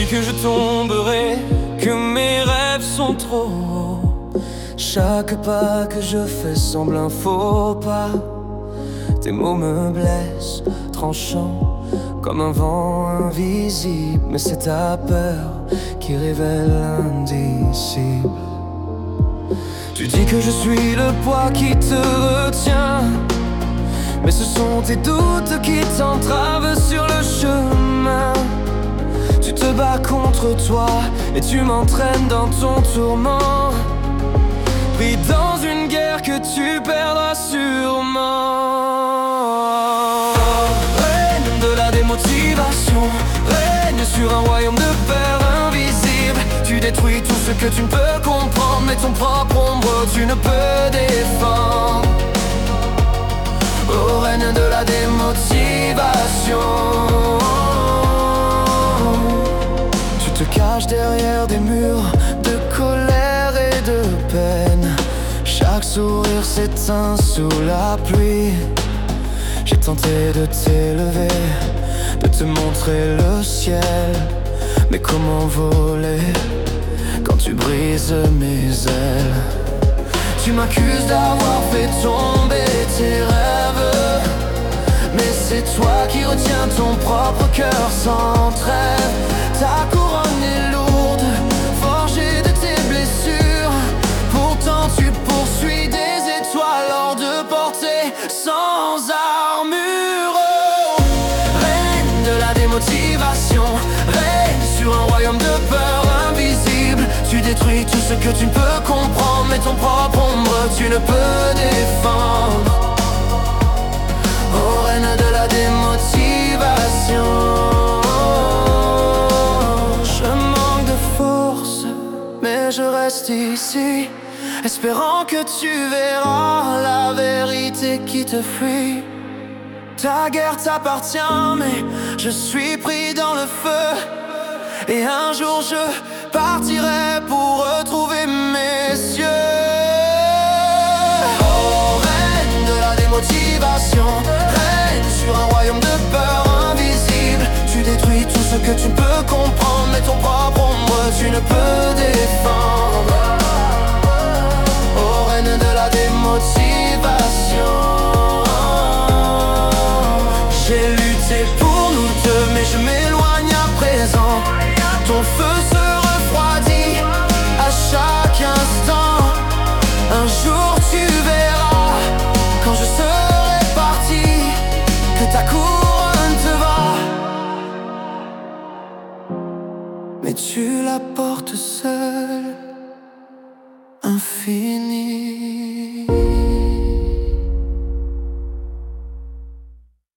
que je tomberai, que mes rêves sont trop hauts. Chaque pas que je fais semble un faux pas. Tes mots me blessent, tranchants comme un vent invisible. Mais c'est ta peur qui révèle l'indicible. Tu dis que je suis le poids qui te retient, mais ce sont tes doutes qui t'entravent sur le chemin. Tu te bats contre toi et tu m'entraînes dans ton tourment, pris dans une guerre que tu perdras sûrement. Reine de la démotivation, règne sur un royaume de peur invisible. Tu détruis tout ce que tu ne peux comprendre, mais ton propre ombre tu ne peux défendre. Ô reine de la démotivation, tu te caches derrière des murs de colère et de peine. Chaque sourire s'éteint sous la pluie. J'ai tenté de t'élever, de te montrer le ciel, mais comment voler quand tu brises mes ailes? Tu m'accuses d'avoir fait tomber tes rêves, mais c'est toi qui retiens ton propre cœur sans trêve. Ta couronne est lourde, forgée de tes blessures. Pourtant tu poursuis des étoiles hors de portée, sans armure. Reine de la démotivation, règne sur un royaume de peur invisible. Tu détruis tout ce que tu ne peux comprendre, mais ton propre ombre tu ne peux défendre. Ô reine de la démotivation, je manque de force, mais je reste ici, espérant que tu verras la vérité qui te fuit. Ta guerre t'appartient, mais je suis pris dans le feu. Et un jour je partirai pour retrouver mes cieux. Oh, reine de la démotivation, règne sur un royaume de peur invisible. Tu détruis tout ce que tu ne peux comprendre, mais ton propre ombre tu ne peux défendre. Oh, reine de la démotivation, j'ai lutté pour nous deux, mais je m'éloigne à présent. Ton feu se refroidit à chaque instant. Un jour tu verras, quand je serai parti, que ta couronne te va. Mais tu la portes seule, infinie.